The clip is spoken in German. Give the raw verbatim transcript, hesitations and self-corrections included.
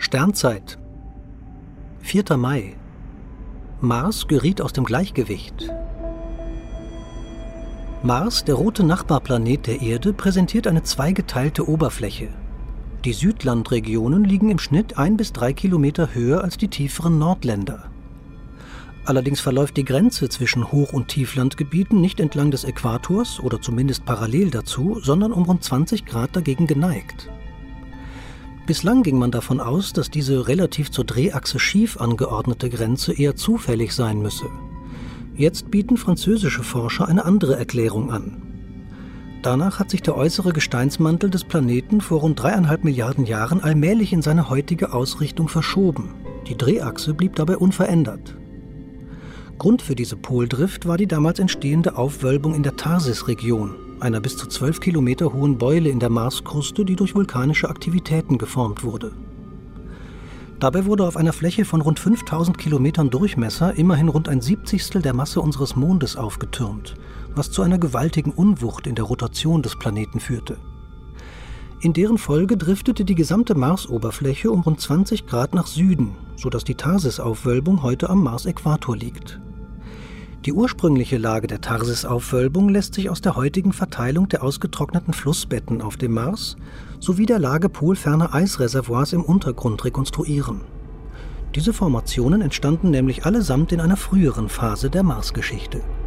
Sternzeit. vierter Mai. Mars geriet aus dem Gleichgewicht. Mars, der rote Nachbarplanet der Erde, präsentiert eine zweigeteilte Oberfläche. Die Südlandregionen liegen im Schnitt ein bis drei Kilometer höher als die tieferen Nordländer. Allerdings verläuft die Grenze zwischen Hoch- und Tieflandgebieten nicht entlang des Äquators oder zumindest parallel dazu, sondern um rund zwanzig Grad dagegen geneigt. Bislang ging man davon aus, dass diese relativ zur Drehachse schief angeordnete Grenze eher zufällig sein müsse. Jetzt bieten französische Forscher eine andere Erklärung an. Danach hat sich der äußere Gesteinsmantel des Planeten vor rund dreieinhalb Milliarden Jahren allmählich in seine heutige Ausrichtung verschoben. Die Drehachse blieb dabei unverändert. Grund für diese Poldrift war die damals entstehende Aufwölbung in der Tharsis-Region, einer bis zu zwölf Kilometer hohen Beule in der Marskruste, die durch vulkanische Aktivitäten geformt wurde. Dabei wurde auf einer Fläche von rund fünftausend Kilometern Durchmesser immerhin rund ein Siebzigstel der Masse unseres Mondes aufgetürmt, was zu einer gewaltigen Unwucht in der Rotation des Planeten führte. In deren Folge driftete die gesamte Marsoberfläche um rund zwanzig Grad nach Süden, sodass die Tharsis-Aufwölbung heute am Marsäquator liegt. Die ursprüngliche Lage der Tharsis-Aufwölbung lässt sich aus der heutigen Verteilung der ausgetrockneten Flussbetten auf dem Mars sowie der Lage polferner Eisreservoirs im Untergrund rekonstruieren. Diese Formationen entstanden nämlich allesamt in einer früheren Phase der Marsgeschichte.